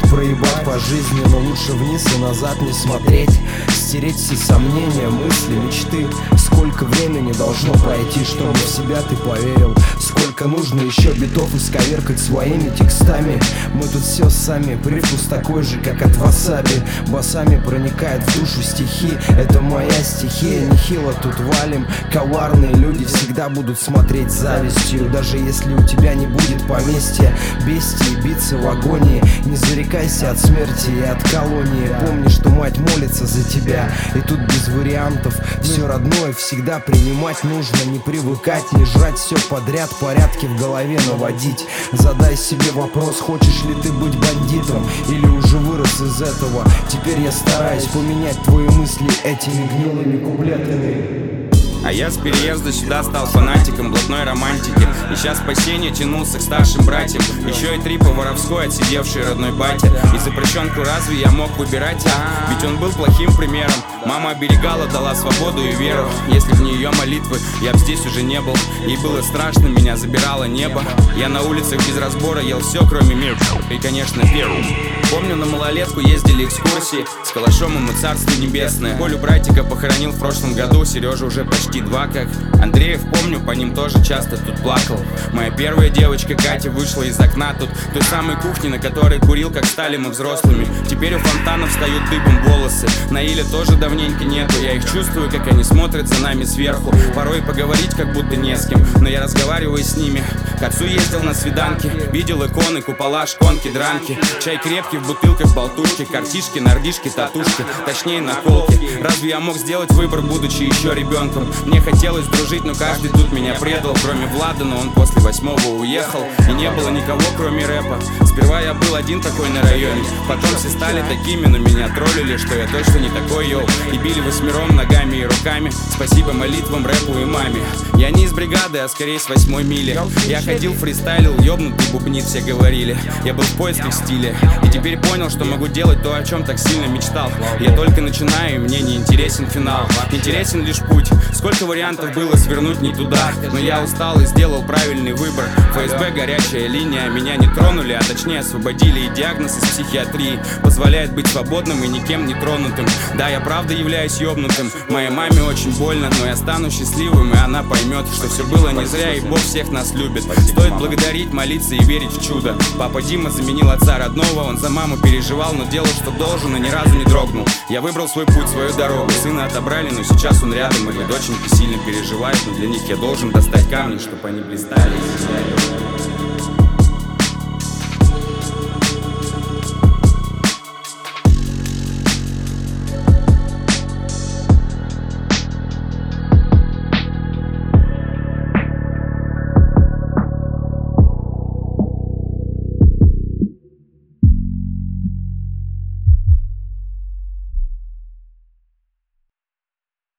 проебать по жизни, но лучше вниз и назад не смотреть. Стереть все сомнения, мысли, мечты. Сколько времени должно пройти, чтобы в себя ты поверил? Сколько нужно еще битов исковеркать своими текстами? Мы тут все сами, привкус такой же, как от васаби. Басами проникает в душу стихи, это моя стихия. Нехило тут валим, коварные люди всегда будут смотреть с завистью. Даже если у тебя не будет поместья, бестии, биться в агонии. Не зарекайся от смерти и от колонии. Помни, что мать молится за тебя, и тут без вариантов. Все родное всегда принимать нужно. Не привыкать, не жрать все подряд, порядки в голове наводить. Задай себе вопрос, хочешь ли ты быть бандитом, или уже вырос из этого. Теперь я стараюсь поменять твои мысли этими гнилыми куплетами. А я с переезда сюда стал фанатиком блатной романтики, ища спасения тянулся к старшим братьям. Еще и три по-воровской отсидевший родной батя. И запрещенку разве я мог выбирать? Ведь он был плохим примером. Мама оберегала, дала свободу и веру. Если б не ее молитвы, я б здесь уже не был. Ей было страшно, меня забирало небо. Я на улицах без разбора ел все, кроме мира. И, конечно, первым. Помню, на малолетку ездили экскурсии с калашом, и мы царство небесное. Колю братика похоронил в прошлом году, Сережа уже почти 2 как. Андреев помню, по ним тоже часто тут плакал. Моя первая девочка Катя вышла из окна тут, той самой кухни, на которой курил, как стали мы взрослыми. Теперь у фонтана встают дыбом волосы. На Иле тоже давненько нету, я их чувствую, как они смотрят за нами сверху. Порой поговорить как будто не с кем, но я разговариваю с ними. К отцу ездил на свиданки, видел иконы, купола, шконки, дранки. Чай крепкий в бутылках, болтушки, картишки, нардишки, татушки, точнее наколки. Разве я мог сделать выбор, будучи еще ребенком? Мне хотелось дружить, но каждый тут меня предал. Кроме Влада, но он после 8-го уехал. И не было никого, кроме рэпа. Сперва я был один такой на районе, потом все стали такими, но меня троллили, что я точно не такой, йоу. И били восьмером ногами и руками. Спасибо молитвам, рэпу и маме. Я не из бригады, а скорее с 8-й мили. Я ходил, фристайлил, ёбнутый бубнит, все говорили. Я был в поисках стиля, и теперь понял, что могу делать то, о чем так сильно мечтал. Я только начинаю, и мне не интересен финал. Интересен лишь путь. Сколько вариантов было свернуть не туда, но я устал и сделал правильный выбор. ФСБ, горячая линия, меня не тронули, а точнее освободили. И диагноз из психиатрии позволяет быть свободным и никем не тронутым. Да, я правда являюсь ёбнутым. Моей маме очень больно, но я стану счастливым, и она поймет, что все было не зря, и Бог всех нас любит. Стоит благодарить, молиться и верить в чудо. Папа Дима заменил отца родного, он за маму переживал, но делал, что должен, и ни разу не дрогнул. Я выбрал свой путь, свою дорогу. Сына отобрали, но сейчас он рядом, и доченьки сильно переживают, но для них я должен достать камни, чтобы они блистали.